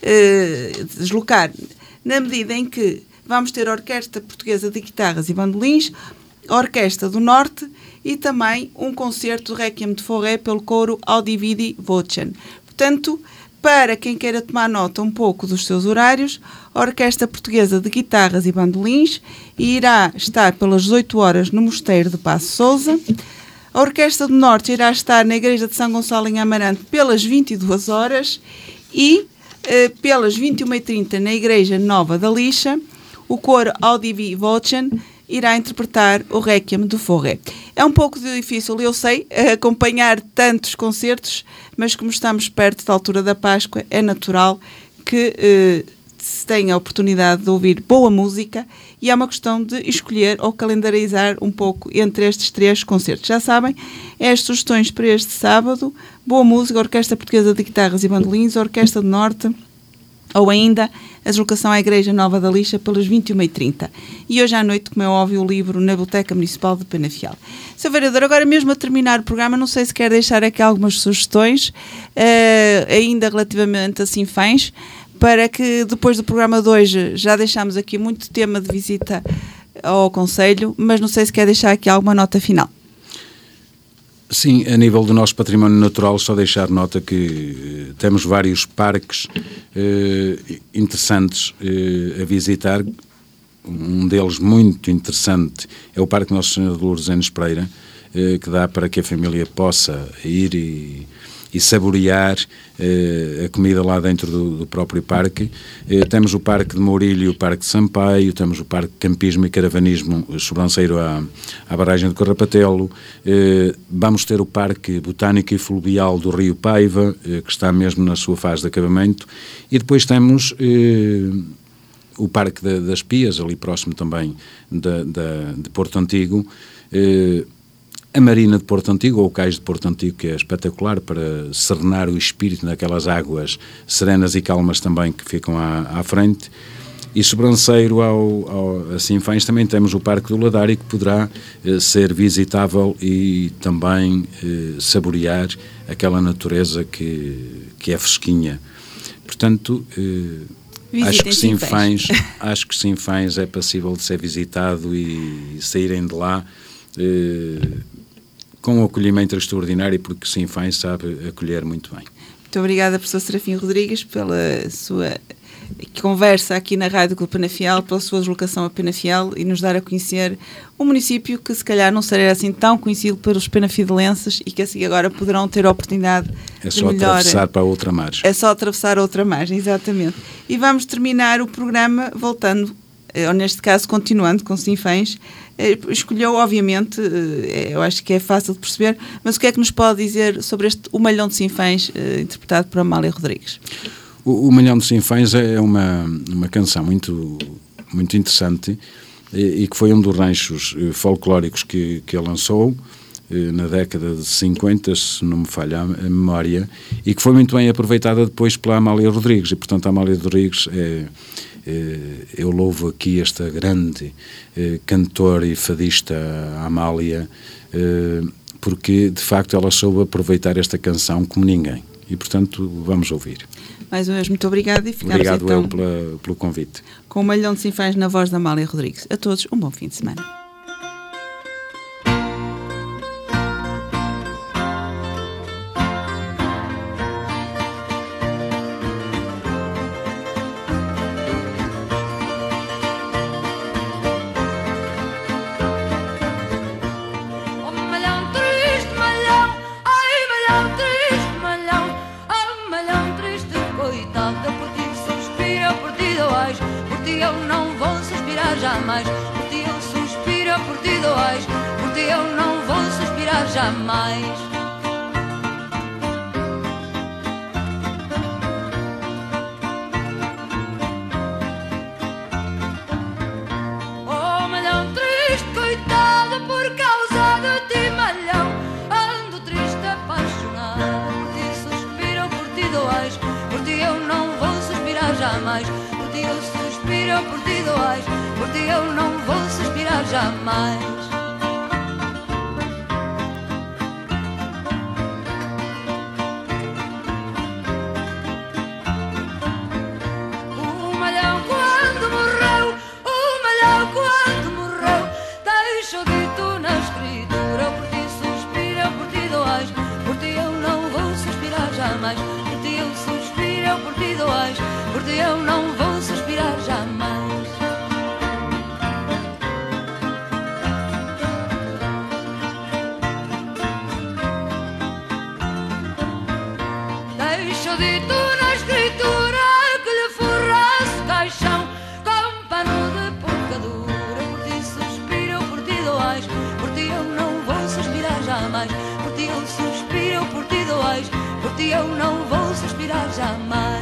Uh, deslocar, na medida em que vamos ter a Orquestra Portuguesa de Guitarras e Bandolins, a Orquestra do Norte e também um concerto de Requiem de Fauré pelo coro Audividi Vocem. Portanto, Para quem queira tomar nota um pouco dos seus horários, a Orquestra Portuguesa de Guitarras e Bandolins irá estar pelas dezoito horas no Mosteiro de Paço Sousa. A Orquestra do Norte irá estar na Igreja de São Gonçalo em Amarante pelas vinte e duas horas e eh, pelas vinte e uma e trinta na Igreja Nova da Lixa, o coro Audivi Vocem irá interpretar o Requiem do Fauré. É um pouco difícil, eu sei, acompanhar tantos concertos, mas como estamos perto da altura da Páscoa, é natural que eh, se tenha a oportunidade de ouvir boa música e é uma questão de escolher ou calendarizar um pouco entre estes três concertos. Já sabem, é as sugestões para este sábado: boa música, Orquestra Portuguesa de Guitarras e Bandolins, Orquestra do Norte, ou ainda a deslocação à Igreja Nova da Lixa pelas vinte e uma e trinta. E hoje à noite, como é óbvio, o livro na Biblioteca Municipal de Penafiel. senhor Vereador, agora mesmo a terminar o programa, não sei se quer deixar aqui algumas sugestões, uh, ainda relativamente a Sinfãs, para que depois do programa de hoje já deixámos aqui muito tema de visita ao Conselho, mas não sei se quer deixar aqui alguma nota final. Sim, a nível do nosso património natural, só deixar nota que eh, temos vários parques eh, interessantes eh, a visitar. Um deles muito interessante é o Parque Nossa Senhora de Lourdes em Espreira, eh, que dá para que a família possa ir e, e saborear eh, a comida lá dentro do, do próprio parque. Eh, temos o Parque de Mourilho e o Parque de Sampaio, temos o Parque de Campismo e Caravanismo sobranceiro à, à barragem de Corrapatelo. Eh, vamos ter o Parque Botânico e Fluvial do Rio Paiva, eh, que está mesmo na sua fase de acabamento. E depois temos eh, o Parque da, das Pias, ali próximo também da, da, de Porto Antigo, eh, a Marina de Porto Antigo, ou o Cais de Porto Antigo, que é espetacular para serenar o espírito naquelas águas serenas e calmas também que ficam à, à frente. E sobranceiro ao, ao, a Sinfãs também temos o Parque do Ladário, que poderá eh, ser visitável e também eh, saborear aquela natureza que, que é fresquinha. Portanto, eh, acho que Sinfãs, acho que Sinfãs é passível de ser visitado e, e saírem de lá eh, com um acolhimento extraordinário, porque Sinfãs sabe acolher muito bem. Muito obrigada, professor Serafim Rodrigues, pela sua conversa aqui na Rádio Clube Penafiel, pela sua deslocação a Penafiel e nos dar a conhecer um município que se calhar não será assim tão conhecido pelos penafidelenses e que assim agora poderão ter a oportunidade é de só melhor... atravessar para a outra margem. É só atravessar a outra margem, exatamente. E vamos terminar o programa voltando, ou neste caso continuando com Sinfãs. Escolheu, obviamente, eu acho que é fácil de perceber, mas o que é que nos pode dizer sobre este O Malhão de Sinfãs, interpretado por Amália Rodrigues? O, o Malhão de Sinfãs é uma, uma canção muito, muito interessante e, e que foi um dos ranchos folclóricos que, que ele lançou na década de cinquenta, se não me falha a memória, e que foi muito bem aproveitada depois pela Amália Rodrigues. E, portanto, a Amália Rodrigues é... eu louvo aqui esta grande eh, cantora e fadista Amália, eh, porque de facto ela soube aproveitar esta canção como ninguém e portanto vamos ouvir. Mais uma vez muito obrigado e ficamos Obrigado então eu pela, pelo convite. Com o Malhão de Sinfãs na voz da Amália Rodrigues. A todos um bom fim de semana. Jamais, por ti eu suspiro, por ti dois, por ti eu não vou suspirar jamais. Oh, malhão triste, coitado, por causa de ti, malhão, ando triste, apaixonada, por ti suspiro, por ti dois, por ti eu não vou suspirar jamais, por ti eu suspiro, por ti dois, por ti eu não vou suspirar jamais. O malhão quando morreu, o malhão quando morreu, deixou dito na escritura, por ti suspiro, por ti dois, por ti eu não vou suspirar jamais, por ti eu suspiro. eu não vou suspirar jamais.